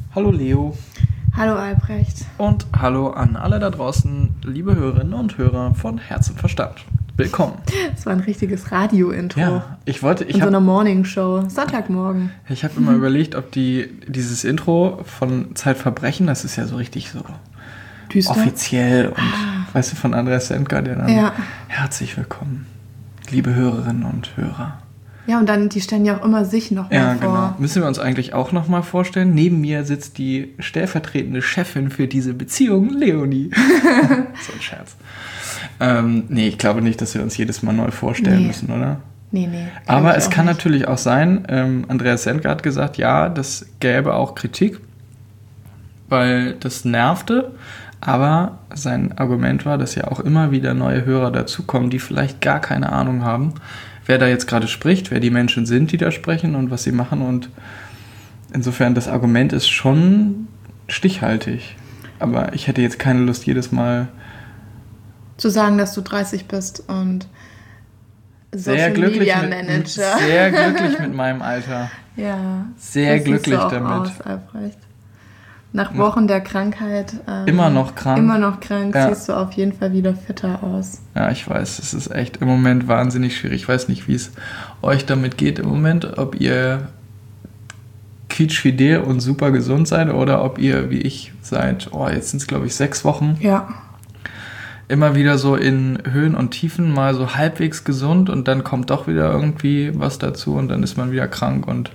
Hallo Leo Hallo Albrecht. und hallo an alle da draußen, liebe Hörerinnen und Hörer von Herz und Verstand. Willkommen. Das war ein richtiges Radio-Intro. Ja, in so einer Morningshow. Sonntagmorgen. Ich habe immer überlegt, ob dieses Intro von Zeitverbrechen, das ist ja so richtig so Düster. offiziell und weißt du, von Andreas Sendker, der dann Ja. herzlich willkommen, liebe Hörerinnen und Hörer. Ja, und dann, die stellen ja auch immer sich noch Ja, mal vor. genau. Müssen wir uns eigentlich auch nochmal vorstellen. Neben mir sitzt die stellvertretende Chefin für diese Beziehung, Leonie. So ein Scherz. Nee, ich glaube nicht, dass wir uns jedes Mal neu vorstellen müssen, oder? Nee. Aber es kann natürlich auch sein, Andreas Sendker hat gesagt, ja, das gäbe auch Kritik, weil das nervte. Aber sein Argument war, dass ja auch immer wieder neue Hörer dazukommen, die vielleicht gar keine Ahnung haben, wer da jetzt gerade spricht, wer die Menschen sind, die da sprechen und was sie machen. Und insofern, das Argument ist schon stichhaltig. Aber ich hätte jetzt keine Lust, jedes Mal zu sagen, dass du 30 bist und Social Media Manager. Sehr glücklich mit meinem Alter. Ja. Sehr glücklich so damit. Aus, Albrecht. Nach Wochen der Krankheit. Immer noch krank. Ja. Siehst du auf jeden Fall wieder fitter aus. Ja, ich weiß, es ist echt im Moment wahnsinnig schwierig. Ich weiß nicht, wie es euch damit geht im Moment, ob ihr quietschfidel und super gesund seid oder ob ihr, wie ich, seid, jetzt sind es glaube ich 6 Wochen, Ja. immer wieder so in Höhen und Tiefen mal so halbwegs gesund und dann kommt doch wieder irgendwie was dazu und dann ist man wieder krank und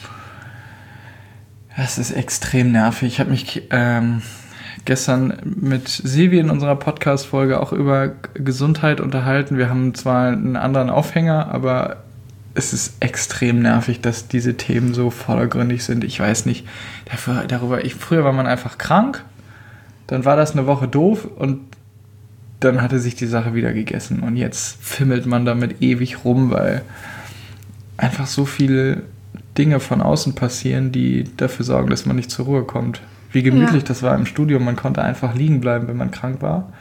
das ist extrem nervig. Ich habe mich gestern mit Silvi in unserer Podcast-Folge auch über Gesundheit unterhalten. Wir haben zwar einen anderen Aufhänger, aber es ist extrem nervig, dass diese Themen so vordergründig sind. Ich weiß nicht, früher war man einfach krank, dann war das eine Woche doof und dann hatte sich die Sache wieder gegessen. Und jetzt fimmelt man damit ewig rum, weil einfach so viele Dinge von außen passieren, die dafür sorgen, dass man nicht zur Ruhe kommt. Wie gemütlich das war im Studium. Man konnte einfach liegen bleiben, wenn man krank war.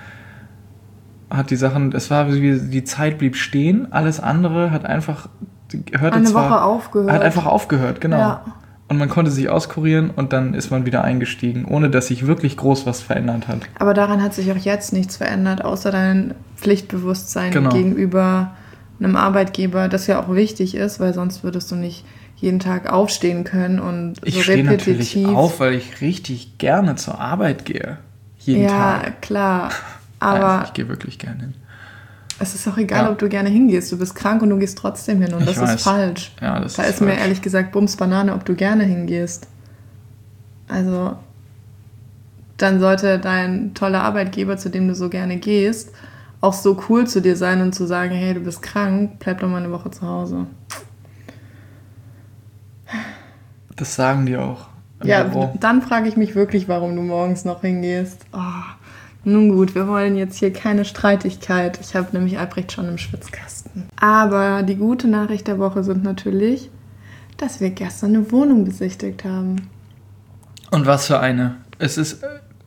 Die Zeit blieb stehen. Alles andere hat einfach Woche aufgehört. Hat einfach aufgehört, genau. Ja. Und man konnte sich auskurieren und dann ist man wieder eingestiegen, ohne dass sich wirklich groß was verändert hat. Aber daran hat sich auch jetzt nichts verändert, außer dein Pflichtbewusstsein gegenüber einem Arbeitgeber, das ja auch wichtig ist, weil sonst würdest du nicht jeden Tag aufstehen können und so repetitiv. Ich stehe natürlich auf, weil ich richtig gerne zur Arbeit gehe. Jeden Tag. Ja, klar. Aber ich gehe wirklich gerne hin. es ist auch egal, ob du gerne hingehst. Du bist krank und du gehst trotzdem hin und das ist falsch. Ja, da ist mir ehrlich gesagt Bums Banane, ob du gerne hingehst. Also dann sollte dein toller Arbeitgeber, zu dem du so gerne gehst, auch so cool zu dir sein und zu sagen, hey, du bist krank, bleib doch mal eine Woche zu Hause. Das sagen die auch. Ja, dann frage ich mich wirklich, warum du morgens noch hingehst. Oh, nun gut, wir wollen jetzt hier keine Streitigkeit. Ich habe nämlich Albrecht schon im Schwitzkasten. Aber die gute Nachricht der Woche sind natürlich, dass wir gestern eine Wohnung besichtigt haben. Und was für eine? Es ist,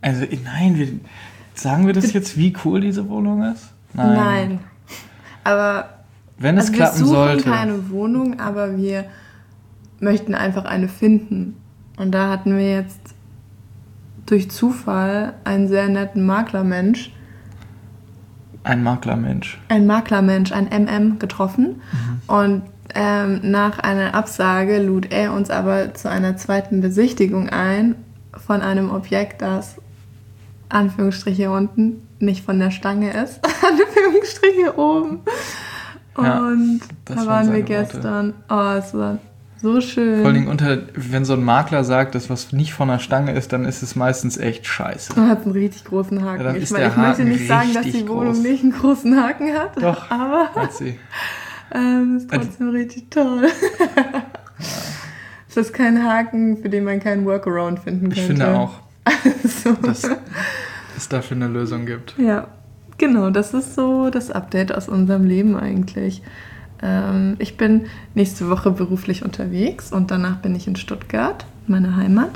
sagen wir das jetzt, wie cool diese Wohnung ist? Nein. Aber wenn es klappen sollte. Wir suchen keine Wohnung, aber wir möchten einfach eine finden. Und da hatten wir jetzt durch Zufall einen sehr netten Maklermensch. Ein Maklermensch, ein MM, getroffen. Mhm. Und nach einer Absage lud er uns aber zu einer zweiten Besichtigung ein von einem Objekt, das Anführungsstriche unten nicht von der Stange ist, Anführungsstriche oben. Und da waren wir gestern. Oh, es war so schön. Vor allem wenn so ein Makler sagt, dass was nicht von der Stange ist, dann ist es meistens echt scheiße. Man hat einen richtig großen Haken. Ja, ich möchte nicht sagen, dass die Wohnung nicht einen großen Haken hat. Doch, aber hat sie. Ist trotzdem richtig toll. Ja. Es ist kein Haken, für den man keinen Workaround finden könnte. Ich finde auch, also. dass es dafür eine Lösung gibt. Ja, genau. Das ist so das Update aus unserem Leben eigentlich. Ich bin nächste Woche beruflich unterwegs und danach bin ich in Stuttgart, meine Heimat.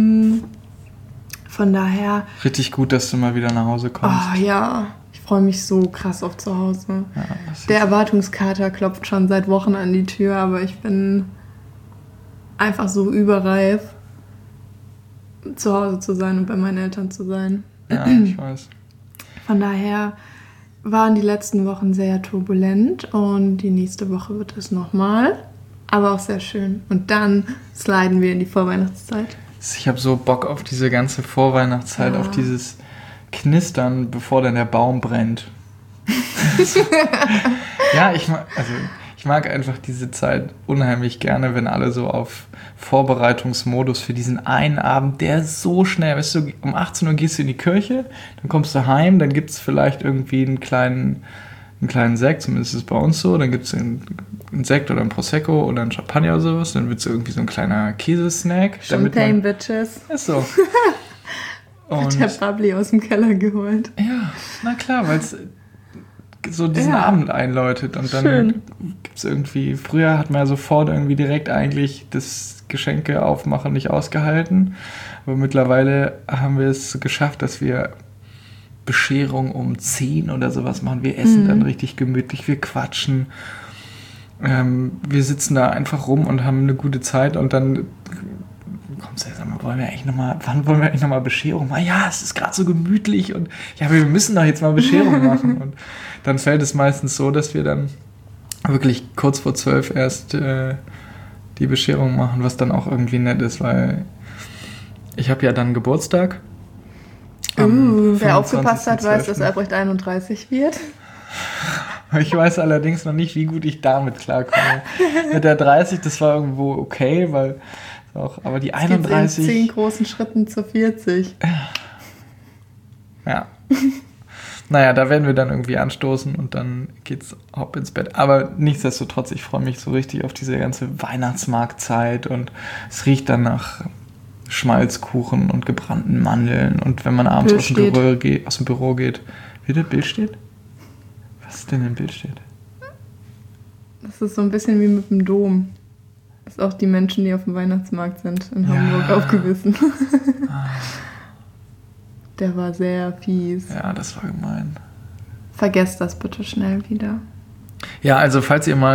Von daher... Richtig gut, dass du mal wieder nach Hause kommst. Oh ja, ich freue mich so krass auf zu Hause. Ja, der Erwartungskater klopft schon seit Wochen an die Tür, aber ich bin einfach so überreif. zu Hause zu sein und bei meinen Eltern zu sein. Ja, ich weiß. Von daher waren die letzten Wochen sehr turbulent und die nächste Woche wird es nochmal, aber auch sehr schön. Und dann sliden wir in die Vorweihnachtszeit. Ich habe so Bock auf diese ganze Vorweihnachtszeit, auf dieses Knistern, bevor dann der Baum brennt. Ja, ich mag einfach diese Zeit unheimlich gerne, wenn alle so auf Vorbereitungsmodus für diesen einen Abend, der so schnell, weißt du, um 18 Uhr gehst du in die Kirche, dann kommst du heim, dann gibt es vielleicht irgendwie einen kleinen Sekt, zumindest ist es bei uns so, dann gibt es einen Sekt oder ein Prosecco oder ein Champagner oder sowas, dann wird es irgendwie so ein kleiner Käsesnack. Champagne, Bitches. Ist so. Und der Bubbly aus dem Keller geholt. Ja, na klar, weil es so diesen Abend einläutet und dann gibt es irgendwie, früher hat man ja sofort irgendwie direkt eigentlich das Geschenke aufmachen nicht ausgehalten, aber mittlerweile haben wir es geschafft, dass wir Bescherung um 10 oder sowas machen. Wir essen dann richtig gemütlich, wir quatschen, wir sitzen da einfach rum und haben eine gute Zeit und dann kommst du ja, sag mal, wann wollen wir eigentlich nochmal Bescherung machen? Ja, es ist gerade so gemütlich und ja, wir müssen doch jetzt mal Bescherung machen. Und dann fällt es meistens so, dass wir dann wirklich kurz vor 12 erst die Bescherung machen, was dann auch irgendwie nett ist, weil ich habe ja dann Geburtstag. Wer aufgepasst hat, weiß, dass Albrecht 31 wird. Ich weiß allerdings noch nicht, wie gut ich damit klarkomme. Mit der 30, das war irgendwo okay, weil aber die 31... Es geht in 10 großen Schritten zu 40. Ja. Naja, da werden wir dann irgendwie anstoßen und dann geht's hopp ins Bett. Aber nichtsdestotrotz, ich freue mich so richtig auf diese ganze Weihnachtsmarktzeit und es riecht dann nach Schmalzkuchen und gebrannten Mandeln und wenn man abends aus dem Büro geht, wie das Bild steht? Was ist denn im Bild steht? Das ist so ein bisschen wie mit dem Dom. Das ist auch die Menschen, die auf dem Weihnachtsmarkt sind in Hamburg aufgewiesen. Der war sehr fies. Ja, das war gemein. Vergesst das bitte schnell wieder. Ja, also falls ihr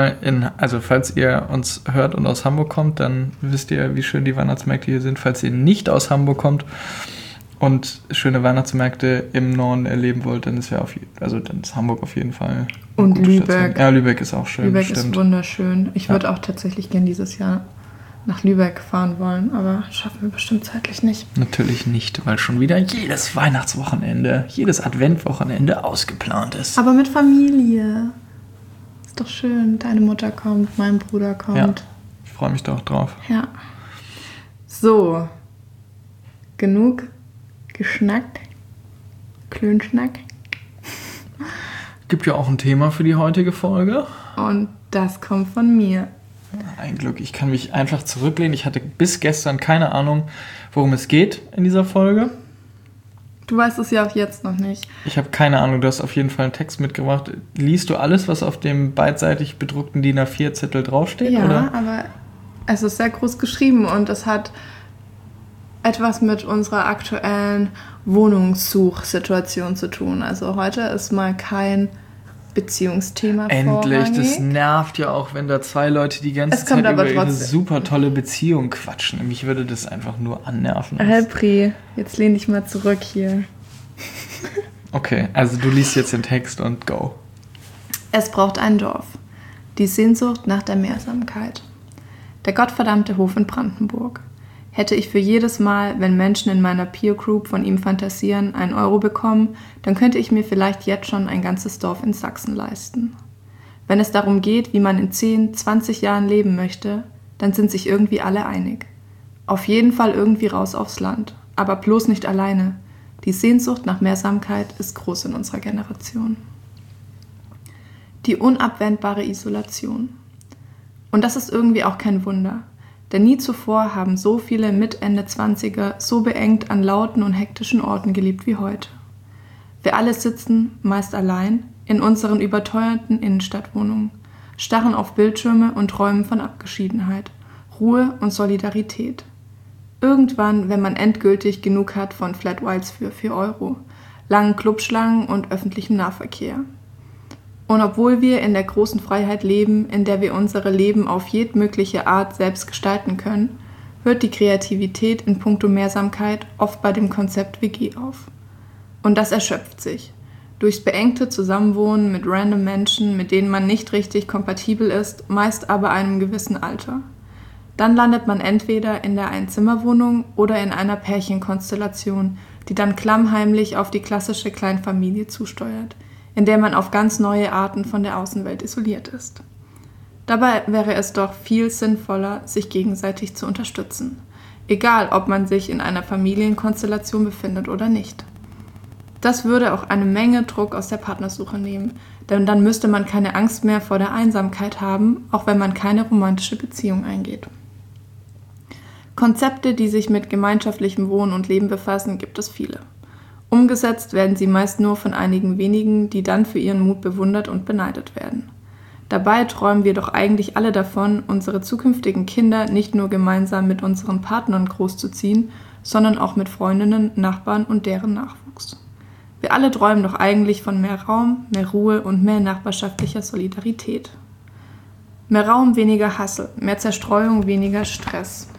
uns hört und aus Hamburg kommt, dann wisst ihr, wie schön die Weihnachtsmärkte hier sind. Falls ihr nicht aus Hamburg kommt und schöne Weihnachtsmärkte im Norden erleben wollt, dann ist Hamburg auf jeden Fall. Und Lübeck. Ja, Lübeck ist auch schön. Lübeck ist wunderschön. Ich würde auch tatsächlich gern dieses Jahr nach Lübeck fahren wollen, aber schaffen wir bestimmt zeitlich nicht. Natürlich nicht, weil schon wieder jedes Weihnachtswochenende, jedes Adventwochenende ausgeplant ist. Aber mit Familie. Ist doch schön. Deine Mutter kommt, mein Bruder kommt. Ja, ich freue mich doch drauf. Ja. So. Genug geschnackt. Klönschnack. Gibt ja auch ein Thema für die heutige Folge. Und das kommt von mir. Ein Glück, ich kann mich einfach zurücklehnen. Ich hatte bis gestern keine Ahnung, worum es geht in dieser Folge. Du weißt es ja auch jetzt noch nicht. Ich habe keine Ahnung, du hast auf jeden Fall einen Text mitgebracht. Liest du alles, was auf dem beidseitig bedruckten DIN A4-Zettel draufsteht? Ja, oder? Aber es ist sehr groß geschrieben und es hat etwas mit unserer aktuellen Wohnungssuchsituation zu tun. Also heute ist mal kein Beziehungsthema Endlich, vorrangig. das nervt ja auch, wenn da zwei Leute die ganze Zeit über ihre super tolle Beziehung quatschen. Mich würde das einfach nur annerven. Pri, jetzt lehn dich mal zurück hier. Okay, also du liest jetzt den Text und go. Es braucht ein Dorf. Die Sehnsucht nach der Mehrsamkeit. Der gottverdammte Hof in Brandenburg. Hätte ich für jedes Mal, wenn Menschen in meiner Peer Group von ihm fantasieren, 1 Euro bekommen, dann könnte ich mir vielleicht jetzt schon ein ganzes Dorf in Sachsen leisten. Wenn es darum geht, wie man in 10, 20 Jahren leben möchte, dann sind sich irgendwie alle einig. Auf jeden Fall irgendwie raus aufs Land, aber bloß nicht alleine. Die Sehnsucht nach Mehrsamkeit ist groß in unserer Generation. Die unabwendbare Isolation. Und das ist irgendwie auch kein Wunder. Denn nie zuvor haben so viele Mit-Ende-20er so beengt an lauten und hektischen Orten gelebt wie heute. Wir alle sitzen, meist allein, in unseren überteuerten Innenstadtwohnungen, starren auf Bildschirme und träumen von Abgeschiedenheit, Ruhe und Solidarität. Irgendwann, wenn man endgültig genug hat von Flat Whites für 4 Euro, langen Clubschlangen und öffentlichem Nahverkehr. Und obwohl wir in der großen Freiheit leben, in der wir unsere Leben auf jedmögliche Art selbst gestalten können, hört die Kreativität in puncto Mehrsamkeit oft bei dem Konzept WG auf. Und das erschöpft sich. Durchs beengte Zusammenwohnen mit random Menschen, mit denen man nicht richtig kompatibel ist, meist aber einem gewissen Alter. Dann landet man entweder in der Einzimmerwohnung oder in einer Pärchenkonstellation, die dann klammheimlich auf die klassische Kleinfamilie zusteuert, in der man auf ganz neue Arten von der Außenwelt isoliert ist. Dabei wäre es doch viel sinnvoller, sich gegenseitig zu unterstützen, egal ob man sich in einer Familienkonstellation befindet oder nicht. Das würde auch eine Menge Druck aus der Partnersuche nehmen, denn dann müsste man keine Angst mehr vor der Einsamkeit haben, auch wenn man keine romantische Beziehung eingeht. Konzepte, die sich mit gemeinschaftlichem Wohnen und Leben befassen, gibt es viele. Umgesetzt werden sie meist nur von einigen wenigen, die dann für ihren Mut bewundert und beneidet werden. Dabei träumen wir doch eigentlich alle davon, unsere zukünftigen Kinder nicht nur gemeinsam mit unseren Partnern großzuziehen, sondern auch mit Freundinnen, Nachbarn und deren Nachwuchs. Wir alle träumen doch eigentlich von mehr Raum, mehr Ruhe und mehr nachbarschaftlicher Solidarität. Mehr Raum, weniger Hassel, mehr Zerstreuung, weniger Stress.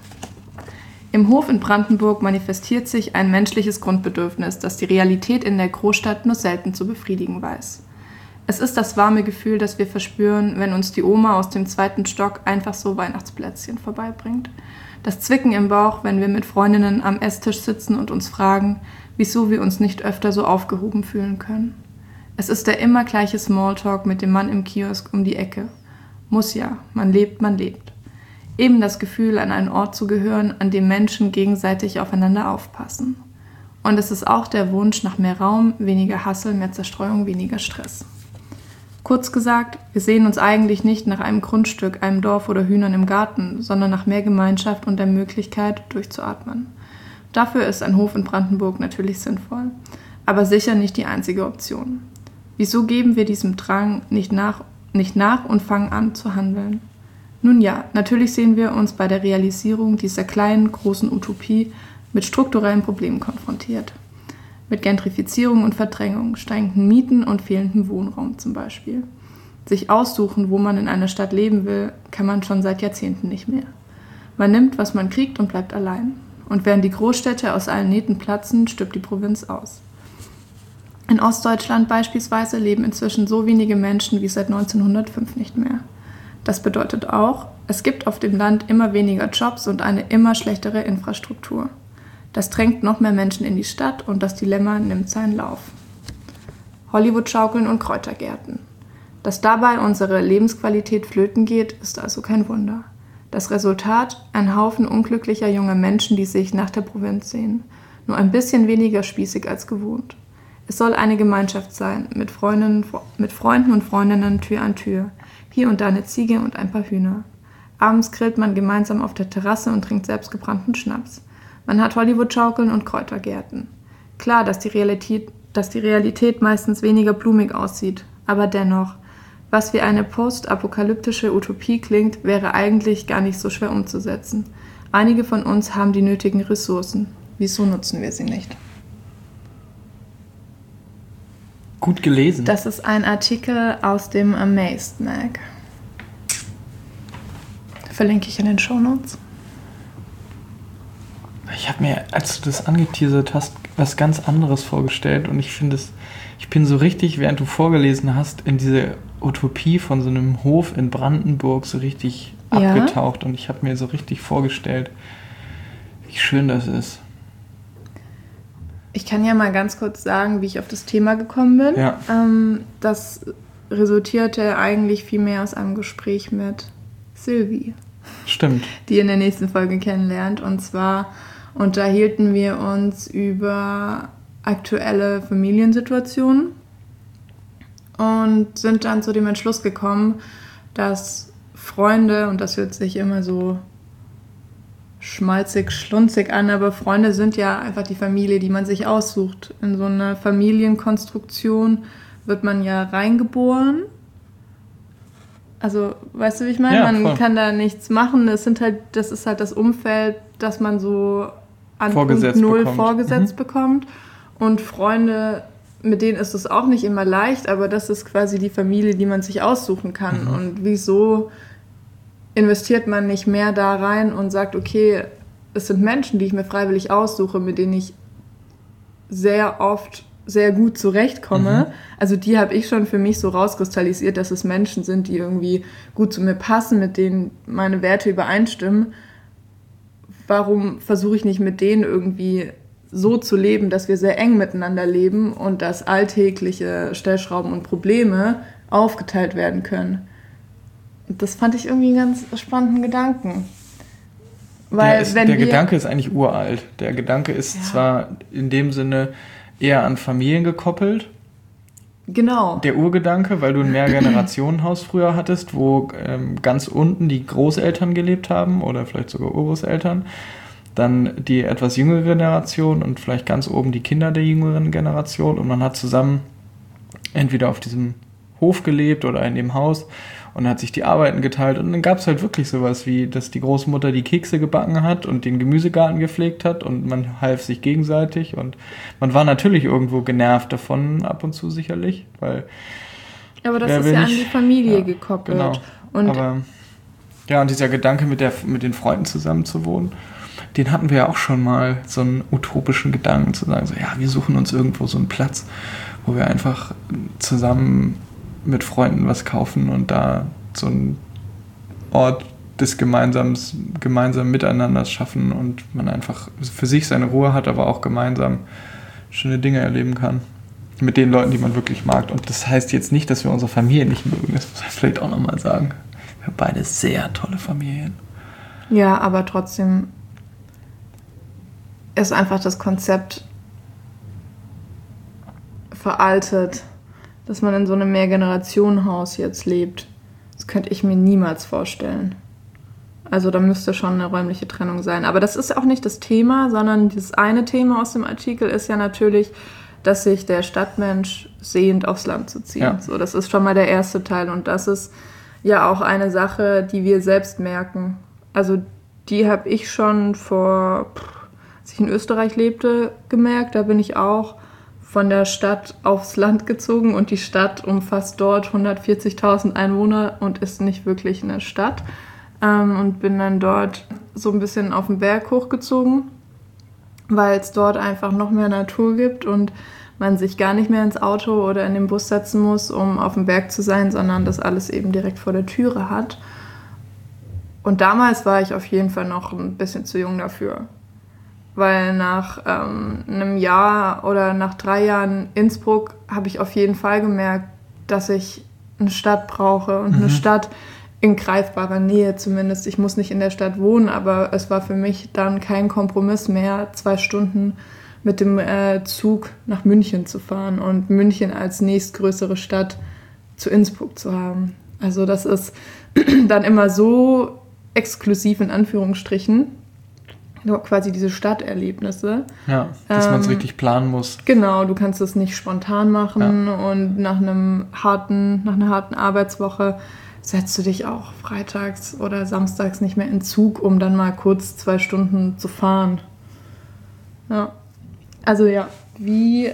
Im Hof in Brandenburg manifestiert sich ein menschliches Grundbedürfnis, das die Realität in der Großstadt nur selten zu befriedigen weiß. Es ist das warme Gefühl, das wir verspüren, wenn uns die Oma aus dem 2. Stock einfach so Weihnachtsplätzchen vorbeibringt. Das Zwicken im Bauch, wenn wir mit Freundinnen am Esstisch sitzen und uns fragen, wieso wir uns nicht öfter so aufgehoben fühlen können. Es ist der immer gleiche Smalltalk mit dem Mann im Kiosk um die Ecke. Muss ja, man lebt, man lebt. Eben das Gefühl, an einen Ort zu gehören, an dem Menschen gegenseitig aufeinander aufpassen. Und es ist auch der Wunsch nach mehr Raum, weniger Hassel, mehr Zerstreuung, weniger Stress. Kurz gesagt, wir sehen uns eigentlich nicht nach einem Grundstück, einem Dorf oder Hühnern im Garten, sondern nach mehr Gemeinschaft und der Möglichkeit, durchzuatmen. Dafür ist ein Hof in Brandenburg natürlich sinnvoll, aber sicher nicht die einzige Option. Wieso geben wir diesem Drang nicht nach und fangen an zu handeln? Nun ja, natürlich sehen wir uns bei der Realisierung dieser kleinen, großen Utopie mit strukturellen Problemen konfrontiert. Mit Gentrifizierung und Verdrängung, steigenden Mieten und fehlendem Wohnraum zum Beispiel. Sich aussuchen, wo man in einer Stadt leben will, kann man schon seit Jahrzehnten nicht mehr. Man nimmt, was man kriegt und bleibt allein. Und während die Großstädte aus allen Nähten platzen, stirbt die Provinz aus. In Ostdeutschland beispielsweise leben inzwischen so wenige Menschen wie seit 1905 nicht mehr. Das bedeutet auch, es gibt auf dem Land immer weniger Jobs und eine immer schlechtere Infrastruktur. Das drängt noch mehr Menschen in die Stadt und das Dilemma nimmt seinen Lauf. Hollywood-Schaukeln und Kräutergärten. Dass dabei unsere Lebensqualität flöten geht, ist also kein Wunder. Das Resultat? Ein Haufen unglücklicher junger Menschen, die sich nach der Provinz sehen. Nur ein bisschen weniger spießig als gewohnt. Es soll eine Gemeinschaft sein, mit Freunden und Freundinnen Tür an Tür. Hier und da eine Ziege und ein paar Hühner. Abends grillt man gemeinsam auf der Terrasse und trinkt selbstgebrannten Schnaps. Man hat Hollywood-Schaukeln und Kräutergärten. Klar, dass die Realität meistens weniger blumig aussieht, aber dennoch, was wie eine postapokalyptische Utopie klingt, wäre eigentlich gar nicht so schwer umzusetzen. Einige von uns haben die nötigen Ressourcen. Wieso nutzen wir sie nicht? Gut gelesen. Das ist ein Artikel aus dem Amazed Mag. Verlinke ich in den Shownotes. Ich habe mir, als du das angeteasert hast, was ganz anderes vorgestellt und ich bin so richtig, während du vorgelesen hast, in diese Utopie von so einem Hof in Brandenburg so richtig abgetaucht und ich habe mir so richtig vorgestellt, wie schön das ist. Ich kann ja mal ganz kurz sagen, wie ich auf das Thema gekommen bin. Ja. Das resultierte eigentlich vielmehr aus einem Gespräch mit Sylvie. Stimmt. Die ihr in der nächsten Folge kennenlernt. Und zwar unterhielten wir uns über aktuelle Familiensituationen und sind dann zu dem Entschluss gekommen, dass Freunde, und das hört sich immer so schmalzig, schlunzig an, aber Freunde sind ja einfach die Familie, die man sich aussucht. In so eine Familienkonstruktion wird man ja reingeboren. Also, weißt du, wie ich meine? Ja, man kann da nichts machen. Das ist halt das Umfeld, das man so an Punkt 0 vorgesetzt bekommt. Und Freunde, mit denen ist es auch nicht immer leicht, aber das ist quasi die Familie, die man sich aussuchen kann. Und wieso investiert man nicht mehr da rein und sagt, okay, es sind Menschen, die ich mir freiwillig aussuche, mit denen ich sehr oft sehr gut zurechtkomme. Also die habe ich schon für mich so rauskristallisiert, dass es Menschen sind, die irgendwie gut zu mir passen, mit denen meine Werte übereinstimmen. Warum versuche ich nicht mit denen irgendwie so zu leben, dass wir sehr eng miteinander leben und dass alltägliche Stellschrauben und Probleme aufgeteilt werden können? Und das fand ich irgendwie einen ganz spannenden Gedanken. Weil der Gedanke ist eigentlich uralt. Der Gedanke ist zwar in dem Sinne eher an Familien gekoppelt. Genau. Der Urgedanke, weil du ein Mehrgenerationenhaus früher hattest, wo ganz unten die Großeltern gelebt haben oder vielleicht sogar Urgroßeltern, dann die etwas jüngere Generation und vielleicht ganz oben die Kinder der jüngeren Generation und man hat zusammen entweder auf diesem Hof gelebt oder in dem Haus und hat sich die Arbeiten geteilt und dann gab es halt wirklich sowas wie, dass die Großmutter die Kekse gebacken hat und den Gemüsegarten gepflegt hat und man half sich gegenseitig und man war natürlich irgendwo genervt davon ab und zu sicherlich, weil aber das ist ja an die Familie gekoppelt. Genau. Und und dieser Gedanke mit den Freunden zusammen zu wohnen, den hatten wir ja auch schon mal, so einen utopischen Gedanken zu sagen, so ja, wir suchen uns irgendwo so einen Platz, wo wir einfach zusammen mit Freunden was kaufen und da so einen Ort des gemeinsamen Miteinanders schaffen und man einfach für sich seine Ruhe hat, aber auch gemeinsam schöne Dinge erleben kann. Mit den Leuten, die man wirklich mag. Und das heißt jetzt nicht, dass wir unsere Familie nicht mögen. Das muss ich vielleicht auch nochmal sagen. Wir haben beide sehr tolle Familien. Ja, aber trotzdem ist einfach das Konzept veraltet, dass man in so einem Mehrgenerationenhaus jetzt lebt. Das könnte ich mir niemals vorstellen. Also da müsste schon eine räumliche Trennung sein. Aber das ist auch nicht das Thema, sondern das eine Thema aus dem Artikel ist ja natürlich, dass sich der Stadtmensch sehnt, aufs Land zu ziehen. Ja. So, das ist schon mal der erste Teil. Und das ist ja auch eine Sache, die wir selbst merken. Also die habe ich schon als ich in Österreich lebte, gemerkt. Da bin ich auch von der Stadt aufs Land gezogen und die Stadt umfasst dort 140.000 Einwohner und ist nicht wirklich eine Stadt. Und bin dann dort so ein bisschen auf den Berg hochgezogen, weil es dort einfach noch mehr Natur gibt und man sich gar nicht mehr ins Auto oder in den Bus setzen muss, um auf dem Berg zu sein, sondern das alles eben direkt vor der Türe hat. Und damals war ich auf jeden Fall noch ein bisschen zu jung dafür. Weil nach einem Jahr oder nach 3 Jahren Innsbruck habe ich auf jeden Fall gemerkt, dass ich eine Stadt brauche und eine Stadt in greifbarer Nähe zumindest. Ich muss nicht in der Stadt wohnen, aber es war für mich dann kein Kompromiss mehr, 2 Stunden mit dem Zug nach München zu fahren und München als nächstgrößere Stadt zu Innsbruck zu haben. Also das ist dann immer so exklusiv in Anführungsstrichen, quasi diese Stadterlebnisse. Ja, dass man es richtig planen muss. Genau, du kannst es nicht spontan machen und nach einer harten Arbeitswoche setzt du dich auch freitags oder samstags nicht mehr in Zug, um dann mal kurz 2 Stunden zu fahren. Ja, also ja, wie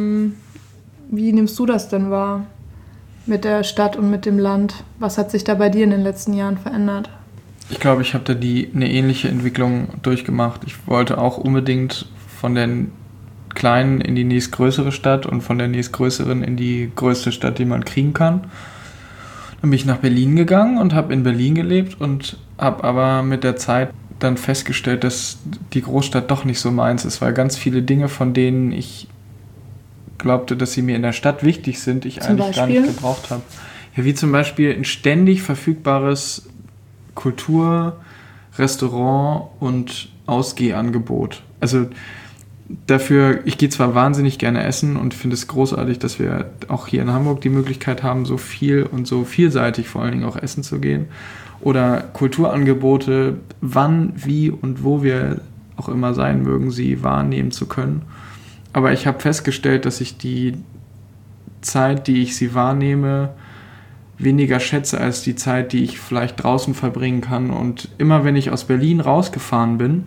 nimmst du das denn wahr mit der Stadt und mit dem Land? Was hat sich da bei dir in den letzten Jahren verändert? Ich glaube, ich habe da eine ähnliche Entwicklung durchgemacht. Ich wollte auch unbedingt von der kleinen in die nächstgrößere Stadt und von der nächstgrößeren in die größte Stadt, die man kriegen kann. Dann bin ich nach Berlin gegangen und habe in Berlin gelebt und habe aber mit der Zeit dann festgestellt, dass die Großstadt doch nicht so meins ist, weil ganz viele Dinge, von denen ich glaubte, dass sie mir in der Stadt wichtig sind, ich eigentlich gar nicht gebraucht habe. Ja, wie zum Beispiel ein ständig verfügbares Kultur, Restaurant und Ausgehangebot. Also ich gehe zwar wahnsinnig gerne essen und finde es großartig, dass wir auch hier in Hamburg die Möglichkeit haben, so viel und so vielseitig vor allen Dingen auch essen zu gehen. Oder Kulturangebote, wann, wie und wo wir auch immer sein mögen, sie wahrnehmen zu können. Aber ich habe festgestellt, dass ich die Zeit, die ich sie wahrnehme, weniger schätze als die Zeit, die ich vielleicht draußen verbringen kann. Und immer wenn ich aus Berlin rausgefahren bin,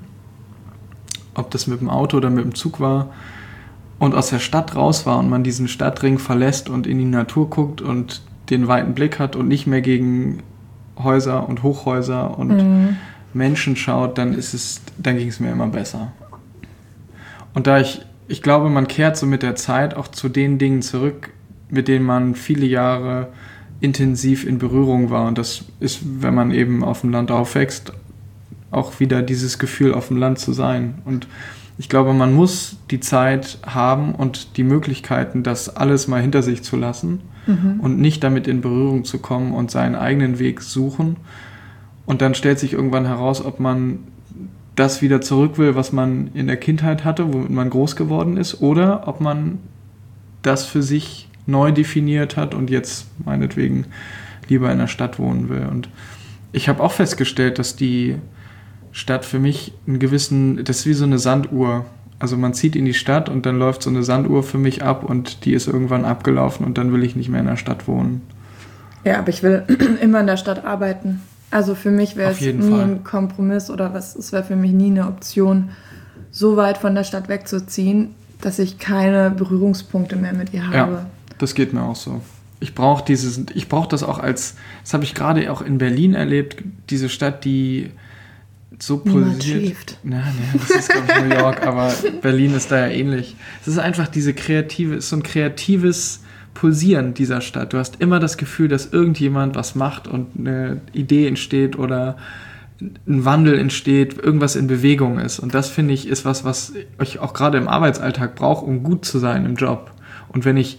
ob das mit dem Auto oder mit dem Zug war, und aus der Stadt raus war und man diesen Stadtring verlässt und in die Natur guckt und den weiten Blick hat und nicht mehr gegen Häuser und Hochhäuser und Menschen schaut, dann ging es mir immer besser. Und da ich glaube, man kehrt so mit der Zeit auch zu den Dingen zurück, mit denen man viele Jahre intensiv in Berührung war. Und das ist, wenn man eben auf dem Land aufwächst, auch wieder dieses Gefühl, auf dem Land zu sein. Und ich glaube, man muss die Zeit haben und die Möglichkeiten, das alles mal hinter sich zu lassen und nicht damit in Berührung zu kommen und seinen eigenen Weg suchen. Und dann stellt sich irgendwann heraus, ob man das wieder zurück will, was man in der Kindheit hatte, womit man groß geworden ist, oder ob man das für sich neu definiert hat und jetzt meinetwegen lieber in der Stadt wohnen will. Und ich habe auch festgestellt, dass die Stadt für mich das ist wie so eine Sanduhr. Also man zieht in die Stadt und dann läuft so eine Sanduhr für mich ab und die ist irgendwann abgelaufen und dann will ich nicht mehr in der Stadt wohnen. Ja, aber ich will immer in der Stadt arbeiten. Also für mich wäre es nie ein Kompromiss oder es wäre für mich nie eine Option, so weit von der Stadt wegzuziehen, dass ich keine Berührungspunkte mehr mit ihr habe. Ja, das geht mir auch so. Ich brauche das auch das habe ich gerade auch in Berlin erlebt, diese Stadt, die so pulsiert. Nee, das ist glaube ich New York, aber Berlin ist da ja ähnlich. Es ist einfach so ein kreatives Pulsieren dieser Stadt. Du hast immer das Gefühl, dass irgendjemand was macht und eine Idee entsteht oder ein Wandel entsteht, irgendwas in Bewegung ist. Und das, finde ich, ist was ich auch gerade im Arbeitsalltag brauche, um gut zu sein im Job. Und wenn ich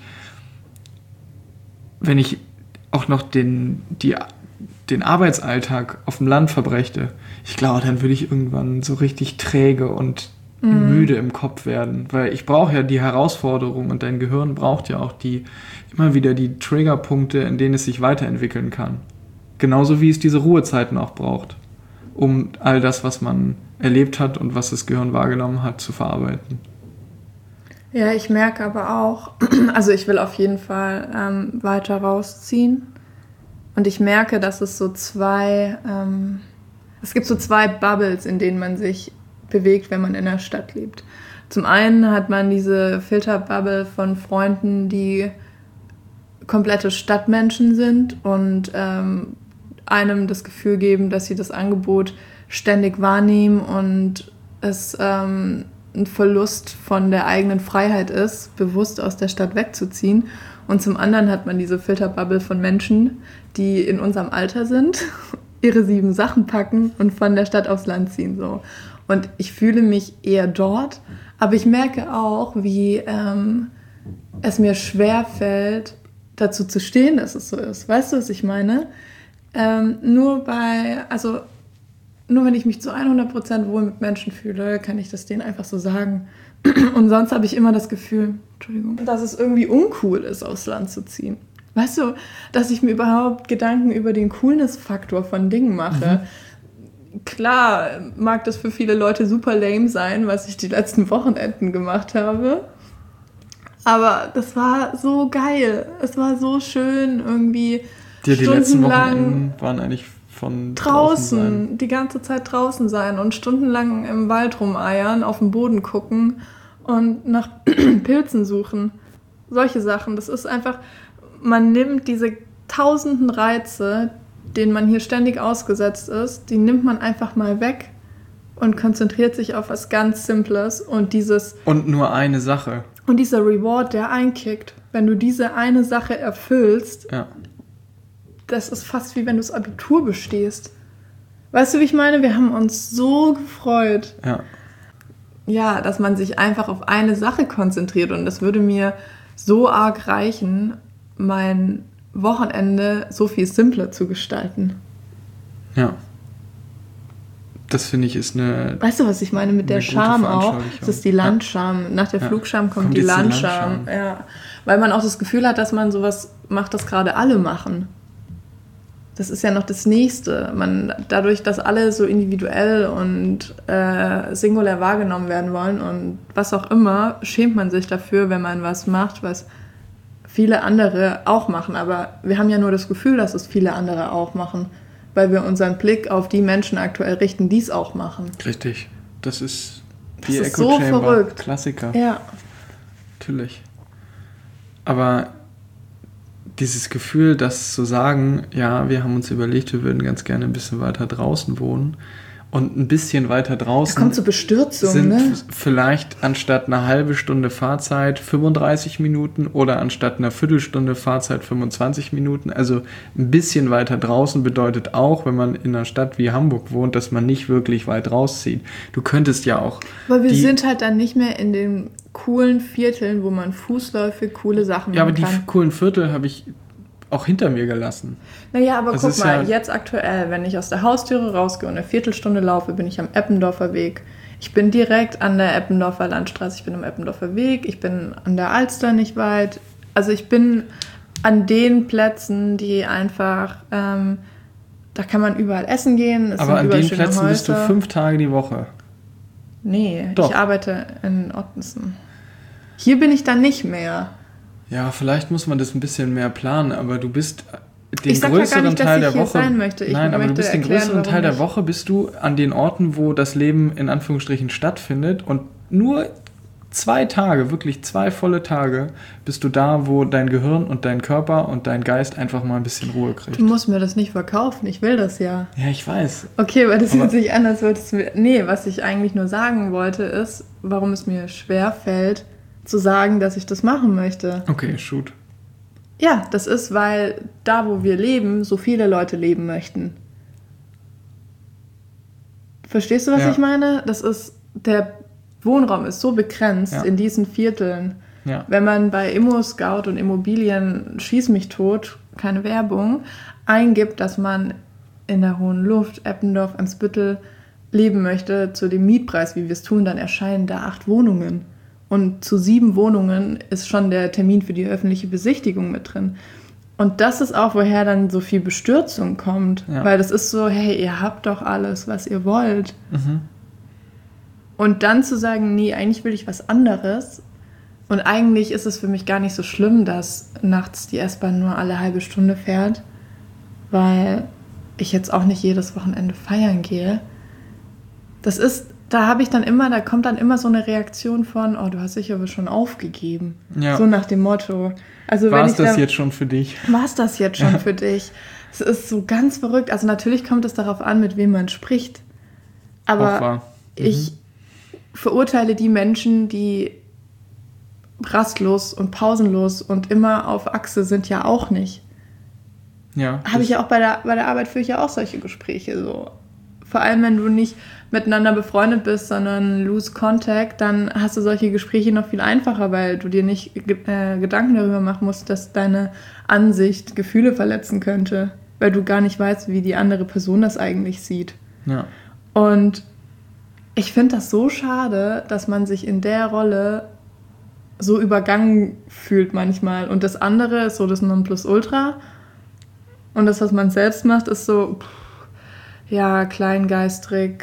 auch noch den Arbeitsalltag auf dem Land verbrächte, ich glaube, dann würde ich irgendwann so richtig träge und müde im Kopf werden. Weil ich brauche ja die Herausforderung und dein Gehirn braucht ja auch immer wieder die Triggerpunkte, in denen es sich weiterentwickeln kann. Genauso wie es diese Ruhezeiten auch braucht, um all das, was man erlebt hat und was das Gehirn wahrgenommen hat, zu verarbeiten. Ja, ich merke aber auch, also ich will auf jeden Fall weiter rausziehen. Und ich merke, dass es es gibt so zwei Bubbles, in denen man sich bewegt, wenn man in der Stadt lebt. Zum einen hat man diese Filterbubble von Freunden, die komplette Stadtmenschen sind und einem das Gefühl geben, dass sie das Angebot ständig wahrnehmen und es ein Verlust von der eigenen Freiheit ist, bewusst aus der Stadt wegzuziehen. Und zum anderen hat man diese Filterbubble von Menschen, die in unserem Alter sind, ihre 7 Sachen packen und von der Stadt aufs Land ziehen. So. Und ich fühle mich eher dort, aber ich merke auch, wie es mir schwerfällt, dazu zu stehen, dass es so ist. Weißt du, was ich meine? Nur wenn ich mich zu 100% wohl mit Menschen fühle, kann ich das denen einfach so sagen. Und sonst habe ich immer das Gefühl, dass es irgendwie uncool ist, aufs Land zu ziehen. Weißt du, dass ich mir überhaupt Gedanken über den Coolness-Faktor von Dingen mache. Klar mag das für viele Leute super lame sein, was ich die letzten Wochenenden gemacht habe. Aber das war so geil. Es war so schön, irgendwie die letzten Wochenenden waren eigentlich von draußen sein. Die ganze Zeit draußen sein und stundenlang im Wald rumeiern, auf den Boden gucken und nach Pilzen suchen. Solche Sachen. Das ist einfach, man nimmt diese tausenden Reize, denen man hier ständig ausgesetzt ist, die nimmt man einfach mal weg und konzentriert sich auf was ganz Simples und nur eine Sache. Und dieser Reward, der einkickt, wenn du diese eine Sache erfüllst, ja. Das ist fast wie wenn du das Abitur bestehst. Weißt du, wie ich meine? Wir haben uns so gefreut. Ja. Ja, dass man sich einfach auf eine Sache konzentriert und das würde mir so arg reichen, mein Wochenende so viel simpler zu gestalten. Ja. Das finde ich ist eine... Weißt du, was ich meine mit der Scham auch? Das ist die Landscham. Nach der Flugscham kommt die Landscham. Ja. Weil man auch das Gefühl hat, dass man sowas macht, das gerade alle machen. Das ist ja noch das Nächste. Dadurch, dass alle so individuell und singulär wahrgenommen werden wollen und was auch immer, schämt man sich dafür, wenn man was macht, was viele andere auch machen. Aber wir haben ja nur das Gefühl, dass es viele andere auch machen, weil wir unseren Blick auf die Menschen aktuell richten, die es auch machen. Richtig. Das ist die Echo so Chamber. Verrückt. Klassiker. Ja. Natürlich. Aber dieses Gefühl, das zu sagen, ja, wir haben uns überlegt, wir würden ganz gerne ein bisschen weiter draußen wohnen Und ein bisschen weiter draußen da kommt so Bestürzung, sind ne? vielleicht anstatt einer halben Stunde Fahrzeit 35 Minuten oder anstatt einer Viertelstunde Fahrzeit 25 Minuten. Also ein bisschen weiter draußen bedeutet auch, wenn man in einer Stadt wie Hamburg wohnt, dass man nicht wirklich weit rauszieht. Du könntest ja auch... Aber wir sind halt dann nicht mehr in den coolen Vierteln, wo man fußläufig coole Sachen Ja, aber machen kann. die coolen Viertel habe ich auch hinter mir gelassen. Naja, aber Also guck ist mal, ja- jetzt aktuell, wenn ich aus der Haustüre rausgehe und eine Viertelstunde laufe, bin ich am Eppendorfer Weg. Ich bin direkt an der Eppendorfer Landstraße, ich bin am Eppendorfer Weg, ich bin an der Alster nicht weit. Also ich bin an den Plätzen, die einfach, da kann man überall essen gehen. Es Aber sind an überall den schöne Plätzen bist du Häuser. 5 Tage die Woche. Nee, Doch. ich arbeite in Ottensen. Hier bin ich dann nicht mehr. Ja, vielleicht muss man das ein bisschen mehr planen, aber du bist den Ich sag ja gar größeren nicht, dass Teil ich der hier Woche. sein möchte. Ich Nein, aber du möchte bist den erklären, größeren warum Teil der nicht. Woche bist du an den Orten, wo das Leben in Anführungsstrichen stattfindet und nur 2 Tage, wirklich 2 volle Tage, bist du da, wo dein Gehirn und dein Körper und dein Geist einfach mal ein bisschen Ruhe kriegt. Du musst mir das nicht verkaufen, ich will das ja. Ja, ich weiß. Okay, weil das Aber- hört sich an, als würdest du mir... Nee, was ich eigentlich nur sagen wollte, ist, warum es mir schwer fällt, zu sagen, dass ich das machen möchte. Okay, shoot. Ja, das ist, weil da, wo wir leben, so viele Leute leben möchten. Verstehst du, was Ja. ich meine? Das ist... Der Wohnraum ist so begrenzt Ja. in diesen Vierteln. Ja. Wenn man bei Immo-Scout und Immobilien schieß mich tot, keine Werbung, eingibt, dass man in der Hohen Luft, Eppendorf, Eimsbüttel leben möchte zu dem Mietpreis, wie wir es tun, dann erscheinen da 8 Wohnungen. Und zu 7 Wohnungen ist schon der Termin für die öffentliche Besichtigung mit drin. Und das ist auch, woher dann so viel Bestürzung kommt. Ja. Weil das ist so, hey, ihr habt doch alles, was ihr wollt. Mhm. Und dann zu sagen, nee, eigentlich will ich was anderes. Und eigentlich ist es für mich gar nicht so schlimm, dass nachts die S-Bahn nur alle halbe Stunde fährt, weil ich jetzt auch nicht jedes Wochenende feiern gehe. Das ist, da kommt dann immer so eine Reaktion von, oh, du hast dich aber schon aufgegeben. Ja. So nach dem Motto. Also War wenn es ich das da, jetzt schon für dich? war es das jetzt schon für dich? Es ist so ganz verrückt. Also natürlich kommt es darauf an, mit wem man spricht. Auch Aber wahr. ich verurteile die Menschen, die rastlos und pausenlos und immer auf Achse sind, ja auch nicht. Ja. Habe ich ja auch bei der Arbeit, führe ich ja auch solche Gespräche so. Vor allem, wenn du nicht miteinander befreundet bist, sondern lose contact, dann hast du solche Gespräche noch viel einfacher, weil du dir nicht Gedanken darüber machen musst, dass deine Ansicht Gefühle verletzen könnte, weil du gar nicht weißt, wie die andere Person das eigentlich sieht. Ja. Und ich finde das so schade, dass man sich in der Rolle so übergangen fühlt manchmal. Und das andere ist so das Nonplusultra. Und das, was man selbst macht, ist so, ja, kleingeistrig,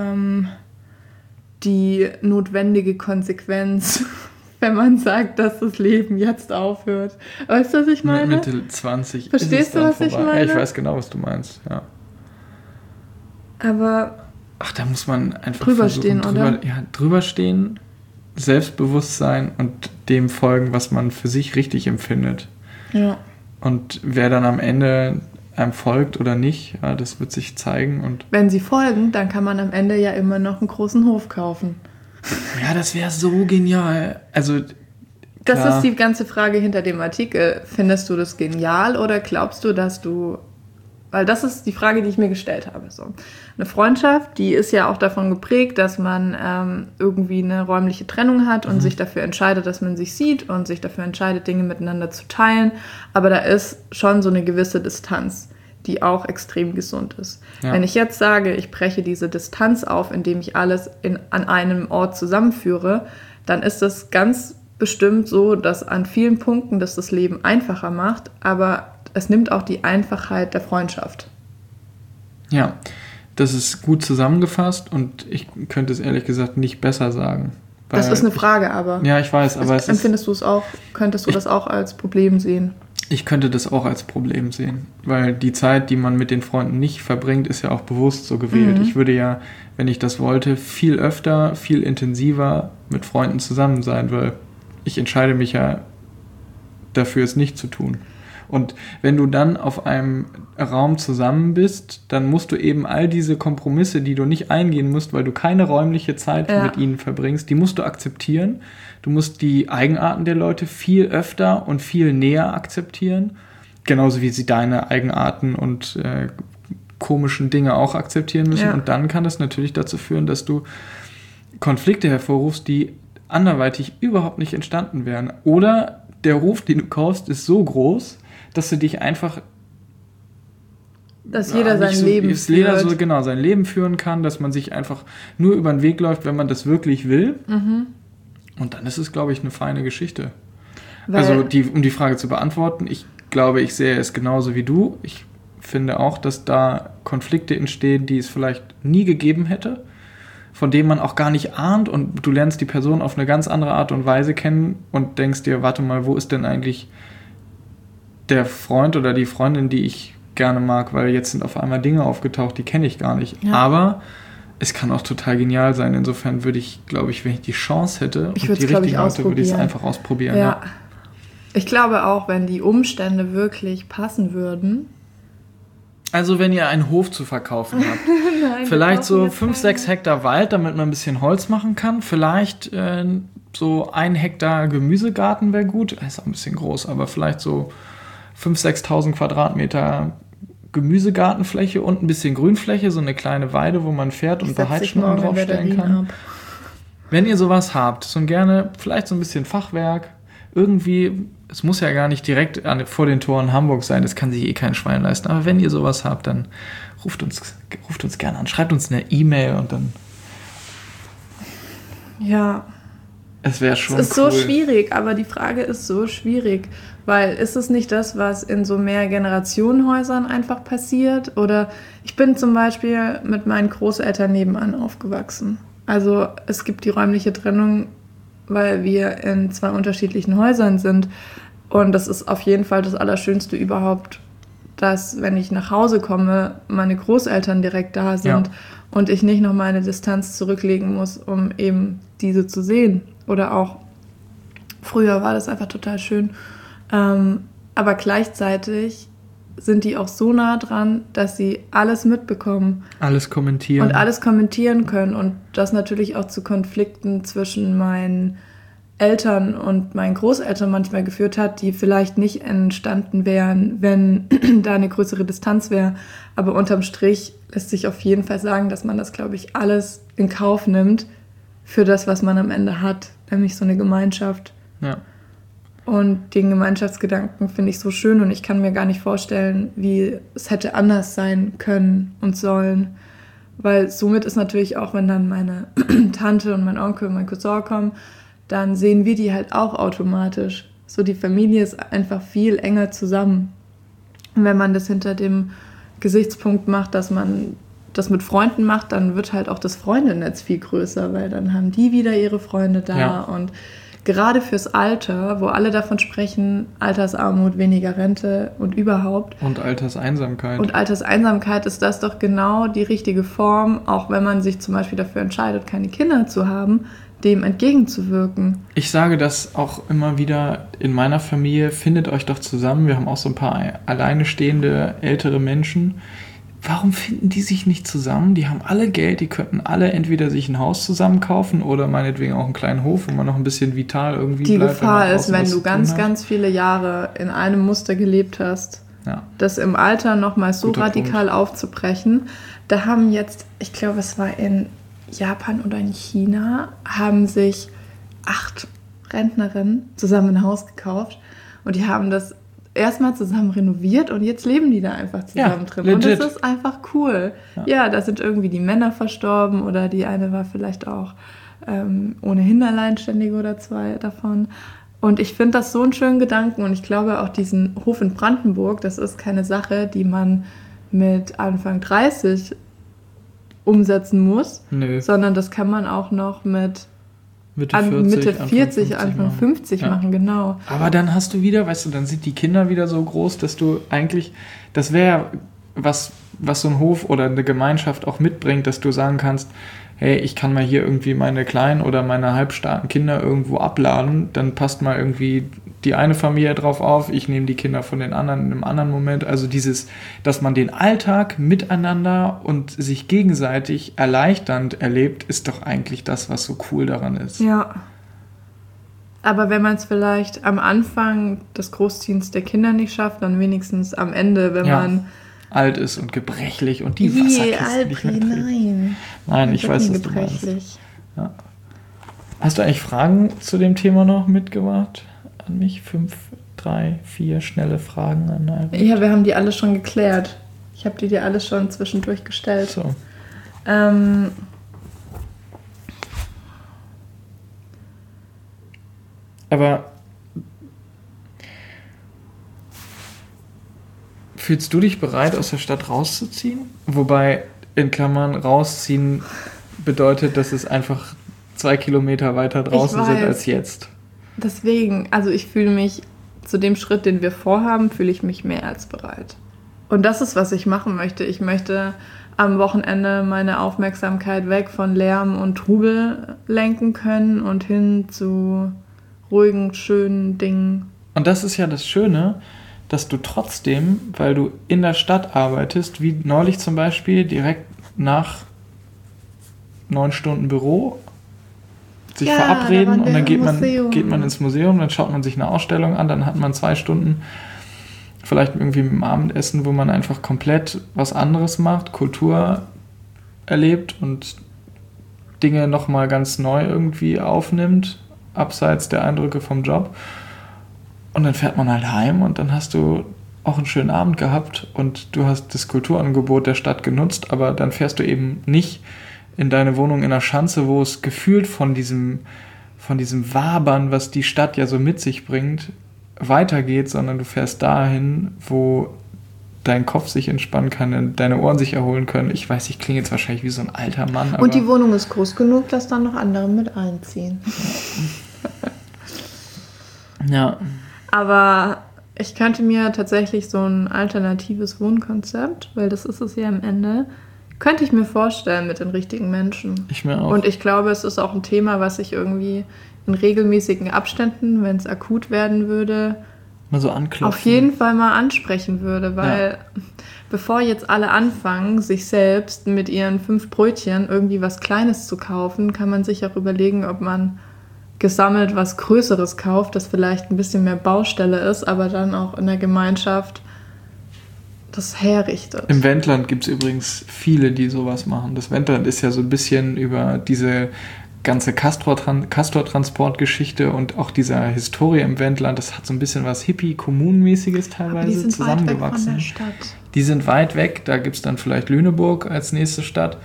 die notwendige Konsequenz, wenn man sagt, dass das Leben jetzt aufhört. Weißt du, was ich meine? Mit Mitte 20 Verstehst ist es dann du, was ich vorbei. meine? Ja, ich weiß genau, was du meinst. Ja. Aber Ach, da muss man einfach Drüber versuchen, stehen, oder? Ja, drüber stehen, Selbstbewusstsein und dem folgen, was man für sich richtig empfindet. ja. Und wer dann am Ende einem folgt oder nicht, ja, das wird sich zeigen. Und Wenn sie folgen, dann kann man am Ende ja immer noch einen großen Hof kaufen. ja, das wäre so genial. Also Das klar. ist die ganze Frage hinter dem Artikel. Findest du das genial oder glaubst du, dass du... Weil das ist die Frage, die ich mir gestellt habe. So. Eine Freundschaft, die ist ja auch davon geprägt, dass man irgendwie eine räumliche Trennung hat und sich dafür entscheidet, dass man sich sieht und sich dafür entscheidet, Dinge miteinander zu teilen. Aber da ist schon so eine gewisse Distanz, die auch extrem gesund ist. Ja. Wenn ich jetzt sage, ich breche diese Distanz auf, indem ich alles an einem Ort zusammenführe, dann ist das ganz bestimmt so, dass an vielen Punkten das Leben einfacher macht, aber es nimmt auch die Einfachheit der Freundschaft. Ja, das ist gut zusammengefasst und ich könnte es ehrlich gesagt nicht besser sagen. Das ist eine Frage, aber Ja, ich weiß, aber es ist, empfindest du es auch, könntest du das auch als Problem sehen? ich könnte das auch als Problem sehen, weil die Zeit, die man mit den Freunden nicht verbringt, ist ja auch bewusst so gewählt. Ich würde ja, wenn ich das wollte, viel öfter, viel intensiver mit Freunden zusammen sein, weil ich entscheide mich ja dafür, es nicht zu tun. Und wenn du dann auf einem Raum zusammen bist, dann musst du eben all diese Kompromisse, die du nicht eingehen musst, weil du keine räumliche Zeit mit ihnen verbringst, die musst du akzeptieren. Du musst die Eigenarten der Leute viel öfter und viel näher akzeptieren. Genauso wie sie deine Eigenarten und komischen Dinge auch akzeptieren müssen. Ja. Und dann kann das natürlich dazu führen, dass du Konflikte hervorrufst, die anderweitig überhaupt nicht entstanden wären. Oder der Ruf, den du kaufst, ist so groß, dass du dich einfach... Dass jeder sein Leben führt. Genau, sein Leben führen kann, dass man sich einfach nur über den Weg läuft, wenn man das wirklich will. Mhm. Und dann ist es, glaube ich, eine feine Geschichte. Also, um die Frage zu beantworten, ich glaube, ich sehe es genauso wie du. Ich finde auch, dass da Konflikte entstehen, die es vielleicht nie gegeben hätte, von denen man auch gar nicht ahnt, und du lernst die Person auf eine ganz andere Art und Weise kennen und denkst dir, warte mal, wo ist denn eigentlich der Freund oder die Freundin, die ich gerne mag, weil jetzt sind auf einmal Dinge aufgetaucht, die kenne ich gar nicht. Ja. Aber es kann auch total genial sein. Insofern würde ich, glaube ich, wenn ich die Chance hätte und die richtigen Leute, würde ich es einfach ausprobieren. Ja. Ich glaube auch, wenn die Umstände wirklich passen würden. Also wenn ihr einen Hof zu verkaufen habt, nein, vielleicht so 5-6 Hektar Wald, damit man ein bisschen Holz machen kann, vielleicht so 1 Hektar Gemüsegarten wäre gut, ist auch ein bisschen groß, aber vielleicht so 5.000, 6.000 Quadratmeter Gemüsegartenfläche und ein bisschen Grünfläche, so eine kleine Weide, wo man fährt und Beheizungen draufstellen kann. Wenn ihr sowas habt, so gerne vielleicht so ein bisschen Fachwerk, irgendwie, es muss ja gar nicht direkt vor den Toren Hamburg sein, das kann sich kein Schwein leisten, aber wenn ihr sowas habt, dann ruft uns gerne an, schreibt uns eine E-Mail und dann... Ja. Es wäre schon Es ist cool. So schwierig, aber die Frage ist so schwierig, weil ist es nicht das, was in so Mehrgenerationenhäusern einfach passiert? Oder ich bin zum Beispiel mit meinen Großeltern nebenan aufgewachsen. Also es gibt die räumliche Trennung, weil wir in 2 unterschiedlichen Häusern sind. Und das ist auf jeden Fall das Allerschönste überhaupt, dass, wenn ich nach Hause komme, meine Großeltern direkt da sind und ich nicht noch mal eine Distanz zurücklegen muss, um eben diese zu sehen. Oder auch früher war das einfach total schön. Aber gleichzeitig sind die auch so nah dran, dass sie alles mitbekommen. Alles kommentieren. Und alles kommentieren können. Und das natürlich auch zu Konflikten zwischen meinen Eltern und meinen Großeltern manchmal geführt hat, die vielleicht nicht entstanden wären, wenn da eine größere Distanz wäre. Aber unterm Strich lässt sich auf jeden Fall sagen, dass man das, glaube ich, alles in Kauf nimmt für das, was man am Ende hat. Nämlich so eine Gemeinschaft. Ja. Und den Gemeinschaftsgedanken finde ich so schön und ich kann mir gar nicht vorstellen, wie es hätte anders sein können und sollen. Weil somit ist natürlich auch, wenn dann meine Tante und mein Onkel und mein Cousin kommen, dann sehen wir die halt auch automatisch. So, die Familie ist einfach viel enger zusammen. Und wenn man das hinter dem Gesichtspunkt macht, dass man das mit Freunden macht, dann wird halt auch das Freundennetz viel größer, weil dann haben die wieder ihre Freunde da und gerade fürs Alter, wo alle davon sprechen, Altersarmut, weniger Rente und überhaupt. Und Alterseinsamkeit. Und Alterseinsamkeit ist das doch genau die richtige Form, auch wenn man sich zum Beispiel dafür entscheidet, keine Kinder zu haben, dem entgegenzuwirken. Ich sage das auch immer wieder in meiner Familie, findet euch doch zusammen. Wir haben auch so ein paar alleine stehende ältere Menschen. Warum finden die sich nicht zusammen? Die haben alle Geld, die könnten alle entweder sich ein Haus zusammen kaufen oder meinetwegen auch einen kleinen Hof, wo man noch ein bisschen vital irgendwie bleibt. Die Gefahr ist, wenn du ganz viele Jahre in einem Muster gelebt hast, das im Alter nochmal so radikal aufzubrechen. Da haben jetzt, ich glaube, es war in Japan oder in China, haben sich 8 Rentnerinnen zusammen ein Haus gekauft und die haben das erstmal zusammen renoviert und jetzt leben die da einfach zusammen drin. Legit. Und das ist einfach cool. Ja, da sind irgendwie die Männer verstorben oder die eine war vielleicht auch ohnehin alleinständige oder 2 davon. Und ich finde das so einen schönen Gedanken und ich glaube auch diesen Hof in Brandenburg, das ist keine Sache, die man mit Anfang 30 umsetzen muss, sondern das kann man auch noch mit Mitte 40, Anfang 50 machen, genau. Aber dann hast du wieder, weißt du, dann sind die Kinder wieder so groß, dass du eigentlich, das wäre was so ein Hof oder eine Gemeinschaft auch mitbringt, dass du sagen kannst, hey, ich kann mal hier irgendwie meine kleinen oder meine halbstarken Kinder irgendwo abladen, dann passt mal irgendwie die eine Familie drauf auf, ich nehme die Kinder von den anderen in einem anderen Moment. Also dieses, dass man den Alltag miteinander und sich gegenseitig erleichternd erlebt, ist doch eigentlich das, was so cool daran ist. Ja. Aber wenn man es vielleicht am Anfang des Großziehens der Kinder nicht schafft, dann wenigstens am Ende, wenn man alt ist und gebrechlich und die Wasserkiste nicht mehr trägt. Nein, ich weiß, was du meinst. Ja. Hast du eigentlich Fragen zu dem Thema noch mitgebracht an mich? 5, 3, 4 schnelle Fragen an Albert? Ja, wir haben die alle schon geklärt. Ich habe die dir alle schon zwischendurch gestellt. So. Aber fühlst du dich bereit, aus der Stadt rauszuziehen? Wobei, in Klammern, rausziehen bedeutet, dass es einfach 2 Kilometer weiter draußen sind als jetzt. Deswegen, also ich fühle mich, zu dem Schritt, den wir vorhaben, fühle ich mich mehr als bereit. Und das ist, was ich machen möchte. Ich möchte am Wochenende meine Aufmerksamkeit weg von Lärm und Trubel lenken können und hin zu ruhigen, schönen Dingen. Und das ist ja das Schöne, dass du trotzdem, weil du in der Stadt arbeitest, wie neulich zum Beispiel, direkt nach 9 Stunden Büro, sich verabreden und dann geht man ins Museum, dann schaut man sich eine Ausstellung an, dann hat man 2 Stunden vielleicht irgendwie mit dem Abendessen, wo man einfach komplett was anderes macht, Kultur erlebt und Dinge nochmal ganz neu irgendwie aufnimmt, abseits der Eindrücke vom Job. Und dann fährt man halt heim und dann hast du auch einen schönen Abend gehabt und du hast das Kulturangebot der Stadt genutzt, aber dann fährst du eben nicht in deine Wohnung in der Schanze, wo es gefühlt von diesem Wabern, was die Stadt ja so mit sich bringt, weitergeht, sondern du fährst dahin, wo dein Kopf sich entspannen kann, deine Ohren sich erholen können. Ich weiß, ich klinge jetzt wahrscheinlich wie so ein alter Mann. Aber und die Wohnung ist groß genug, dass dann noch andere mit einziehen. Ja. Aber ich könnte mir tatsächlich so ein alternatives Wohnkonzept, weil das ist es ja am Ende, könnte ich mir vorstellen mit den richtigen Menschen. Ich mir auch. Und ich glaube, es ist auch ein Thema, was ich irgendwie in regelmäßigen Abständen, wenn es akut werden würde, mal so anklopfen. Auf jeden Fall mal ansprechen würde, weil bevor jetzt alle anfangen, sich selbst mit ihren 5 Brötchen irgendwie was Kleines zu kaufen, kann man sich auch überlegen, ob man gesammelt was Größeres kauft, das vielleicht ein bisschen mehr Baustelle ist, aber dann auch in der Gemeinschaft das herrichtet. Im Wendland gibt es übrigens viele, die sowas machen. Das Wendland ist ja so ein bisschen über diese ganze Castor-Transport-Geschichte und auch dieser Historie im Wendland, das hat so ein bisschen was Hippie-Kommunenmäßiges teilweise zusammengewachsen. Weit weg von der Stadt. Die sind weit weg, da gibt es dann vielleicht Lüneburg als nächste Stadt.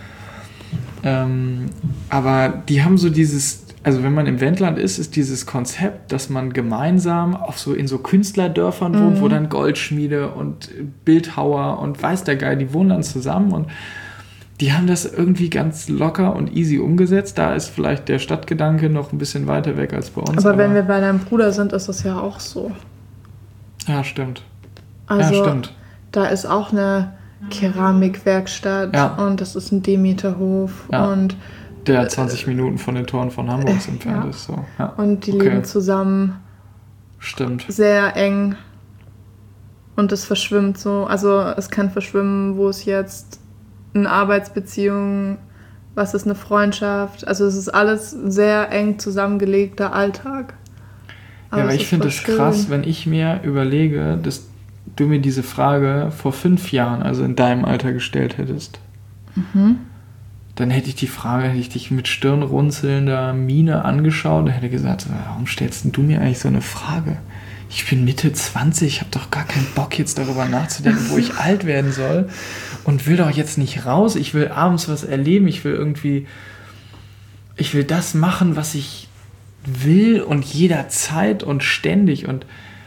Aber die haben so dieses, also wenn man im Wendland ist dieses Konzept, dass man gemeinsam in so Künstlerdörfern wohnt, wo dann Goldschmiede und Bildhauer und weiß der Geil, die wohnen dann zusammen und die haben das irgendwie ganz locker und easy umgesetzt. Da ist vielleicht der Stadtgedanke noch ein bisschen weiter weg als bei uns. Aber wenn wir bei deinem Bruder sind, ist das ja auch so. Ja, stimmt. Also, ja, stimmt. Da ist auch eine Keramikwerkstatt und das ist ein Demeterhof und der 20 Minuten von den Toren von Hamburg entfernt ist. So. Ja. Und die leben zusammen. Stimmt. Sehr eng. Und es verschwimmt so. Also es kann verschwimmen, wo es jetzt eine Arbeitsbeziehung, was ist eine Freundschaft. Also es ist alles sehr eng zusammengelegter Alltag. Aber ich finde es krass, wenn ich mir überlege, dass du mir diese Frage vor 5 Jahren, also in deinem Alter, gestellt hättest. Dann hätte ich dich mit stirnrunzelnder Miene angeschaut und hätte gesagt, warum stellst denn du mir eigentlich so eine Frage? Ich bin Mitte 20, ich habe doch gar keinen Bock jetzt darüber nachzudenken, wo ich alt werden soll und will doch jetzt nicht raus, ich will abends was erleben, ich will das machen, was ich will und jederzeit und ständig und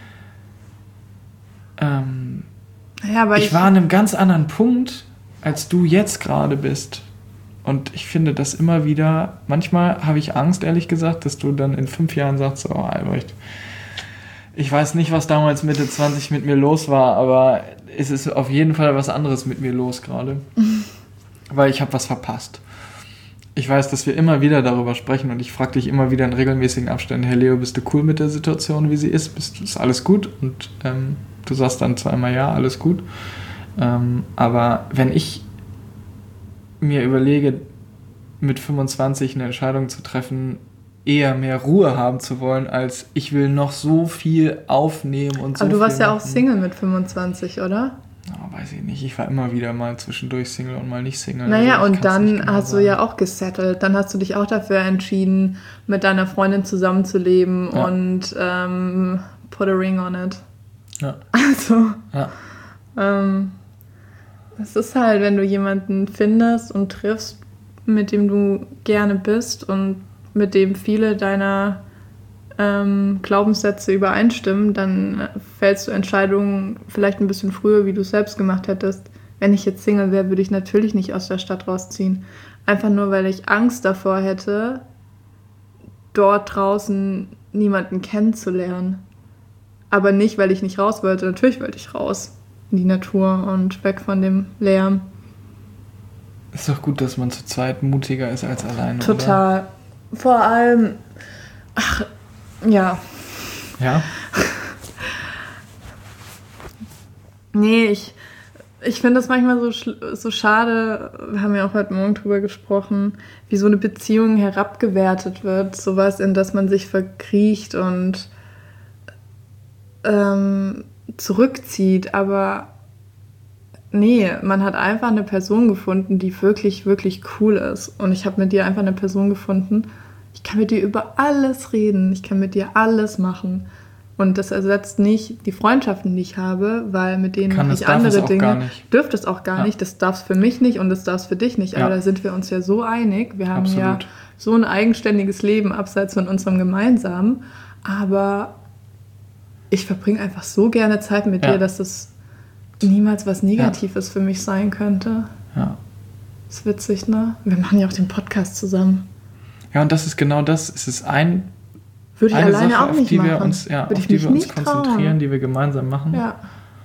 aber ich war an einem ganz anderen Punkt, als du jetzt gerade bist. Und ich finde das immer wieder, manchmal habe ich Angst, ehrlich gesagt, dass du dann in 5 Jahren sagst, oh Albrecht, ich weiß nicht, was damals Mitte 20 mit mir los war, aber es ist auf jeden Fall was anderes mit mir los gerade. Weil ich habe was verpasst. ich weiß, dass wir immer wieder darüber sprechen und ich frage dich immer wieder in regelmäßigen Abständen, hey Leo, bist du cool mit der Situation, wie sie ist? Ist alles gut? Und du sagst dann zweimal ja, alles gut. Aber wenn ich mir überlege, mit 25 eine Entscheidung zu treffen, eher mehr Ruhe haben zu wollen, als ich will noch so viel aufnehmen und so viel. Aber du warst ja machen. auch Single mit 25, oder? Oh, weiß ich nicht. Ich war immer wieder mal zwischendurch Single und mal nicht Single. Naja, also und dann hast du ja auch gesettelt. Dann hast du dich auch dafür entschieden, mit deiner Freundin zusammenzuleben und put a ring on it. Ja. Also, ja. es ist halt, wenn du jemanden findest und triffst, mit dem du gerne bist und mit dem viele deiner Glaubenssätze übereinstimmen, dann fällst du Entscheidungen vielleicht ein bisschen früher, wie du es selbst gemacht hättest. Wenn ich jetzt Single wäre, würde ich natürlich nicht aus der Stadt rausziehen. Einfach nur, weil ich Angst davor hätte, dort draußen niemanden kennenzulernen. Aber nicht, weil ich nicht raus wollte. Natürlich wollte ich raus in die Natur und weg von dem Lärm. Ist doch gut, dass man zu zweit mutiger ist als alleine. Total. Oder? Vor allem, ja. Ja? Nee, ich finde das manchmal so schade, wir haben ja auch heute Morgen drüber gesprochen, wie so eine Beziehung herabgewertet wird, sowas, in das man sich verkriecht und zurückzieht, aber nee, man hat einfach eine Person gefunden, die wirklich, wirklich cool ist. Und ich habe mit dir einfach eine Person gefunden, ich kann mit dir über alles reden, ich kann mit dir alles machen. Und das ersetzt nicht die Freundschaften, die ich habe, weil mit denen mache ich andere Dinge. Dürfte es auch gar nicht, das darf es für mich nicht und das darf es für dich nicht. Aber da sind wir uns ja so einig. Wir haben ja so ein eigenständiges Leben abseits von unserem gemeinsamen. Aber ich verbringe einfach so gerne Zeit mit dir, dass das niemals was Negatives für mich sein könnte. Ja. Ist witzig, ne? Wir machen ja auch den Podcast zusammen. Ja, und das ist genau das. Es ist eine alleine Sache, auch nicht auf die wir machen. uns, auf die wir uns konzentrieren, die wir gemeinsam machen. Ja.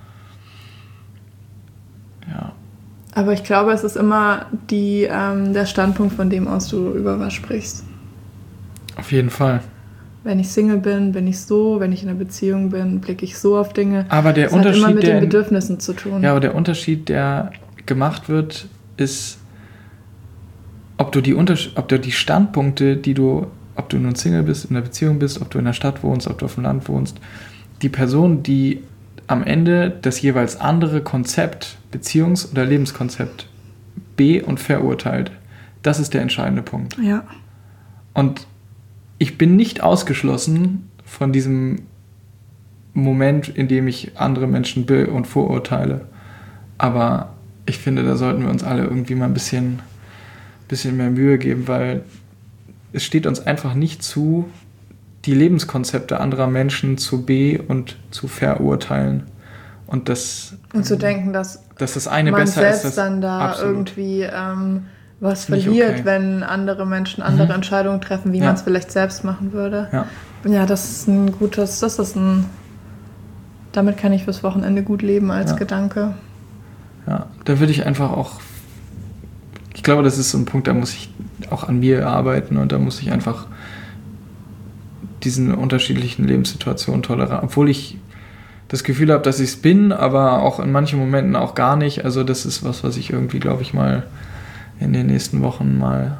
Ja. Aber ich glaube, es ist immer der Standpunkt, von dem aus du über was sprichst. Auf jeden Fall. Wenn ich Single bin, bin ich so. Wenn ich in einer Beziehung bin, blicke ich so auf Dinge. Aber der das Unterschied, hat immer mit den Bedürfnissen zu tun. Ja, aber der Unterschied, der gemacht wird, ist, ob du die Standpunkte, ob du nun Single bist, in einer Beziehung bist, ob du in der Stadt wohnst, ob du auf dem Land wohnst, die Person, die am Ende das jeweils andere Konzept, Beziehungs- oder Lebenskonzept be- und verurteilt, das ist der entscheidende Punkt. Ja. Und ich bin nicht ausgeschlossen von diesem Moment, in dem ich andere Menschen be- und vorurteile. Aber ich finde, da sollten wir uns alle irgendwie mal ein bisschen mehr Mühe geben, weil es steht uns einfach nicht zu, die Lebenskonzepte anderer Menschen zu be- und zu verurteilen. Und zu denken, dass das eine man besser selbst ist. Dann da absolut. irgendwie was Nicht verliert, okay. wenn andere Menschen andere Entscheidungen treffen, wie man es vielleicht selbst machen würde. Ja, das ist damit kann ich fürs Wochenende gut leben als Gedanke. Ja, da würde ich einfach auch, ich glaube, das ist so ein Punkt, da muss ich auch an mir arbeiten und da muss ich einfach diesen unterschiedlichen Lebenssituationen tolerieren, obwohl ich das Gefühl habe, dass ich es bin, aber auch in manchen Momenten auch gar nicht. Also das ist was ich irgendwie, glaube ich, mal in den nächsten Wochen mal,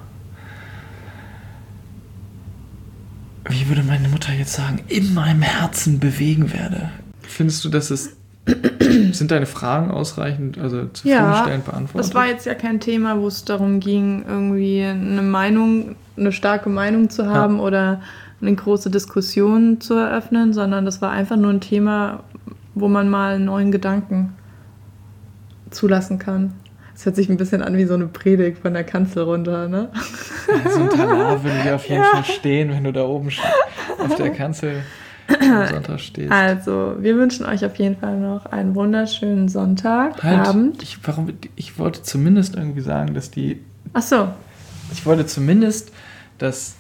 wie würde meine Mutter jetzt sagen, in meinem Herzen bewegen werde. Findest du, dass sind deine Fragen ausreichend, also zufriedenstellend beantwortet? Das war jetzt ja kein Thema, wo es darum ging, irgendwie eine starke Meinung zu haben oder eine große Diskussion zu eröffnen, sondern das war einfach nur ein Thema, wo man mal einen neuen Gedanken zulassen kann. Das hört sich ein bisschen an wie so eine Predigt von der Kanzel runter, ne? Ja, so ein Talar würde ich auf jeden Fall stehen, wenn du da oben auf der Kanzel am Sonntag stehst. Also, wir wünschen euch auf jeden Fall noch einen wunderschönen Sonntagabend. Ich wollte zumindest irgendwie sagen, dass Ach so. Ich wollte zumindest, dass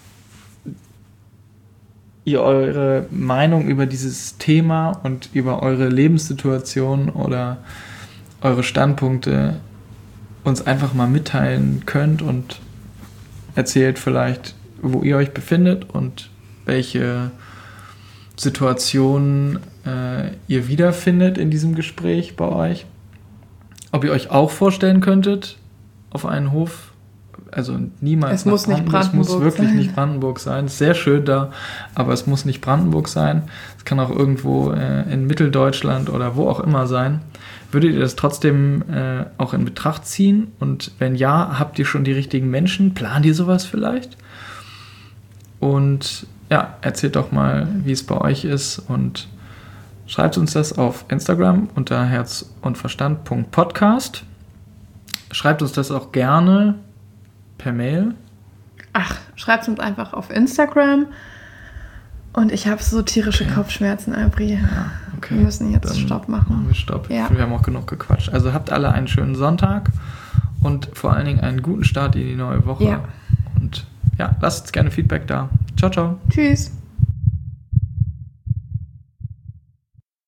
ihr eure Meinung über dieses Thema und über eure Lebenssituation oder eure Standpunkte uns einfach mal mitteilen könnt und erzählt vielleicht, wo ihr euch befindet und welche Situationen ihr wiederfindet in diesem Gespräch bei euch. Ob ihr euch auch vorstellen könntet, auf einen Hof, also niemals. Es muss nicht Brandenburg sein. Es muss wirklich sein. nicht Brandenburg sein. Es ist sehr schön da, aber es muss nicht Brandenburg sein. Es kann auch irgendwo in Mitteldeutschland oder wo auch immer sein. Würdet ihr das trotzdem auch in Betracht ziehen? Und wenn ja, habt ihr schon die richtigen Menschen? Plant ihr sowas vielleicht? Und ja, erzählt doch mal, wie es bei euch ist und schreibt uns das auf Instagram unter herzundverstand.podcast. Schreibt uns das auch gerne per Mail. Ach, schreibt uns einfach auf Instagram. Und ich habe so tierische Kopfschmerzen, Albri. Ja, okay. Wir müssen jetzt Dann Stopp machen. Machen wir Stopp. Ja. Wir haben auch genug gequatscht. Also habt alle einen schönen Sonntag und vor allen Dingen einen guten Start in die neue Woche. Ja. Und ja, lasst uns gerne Feedback da. Ciao, ciao. Tschüss.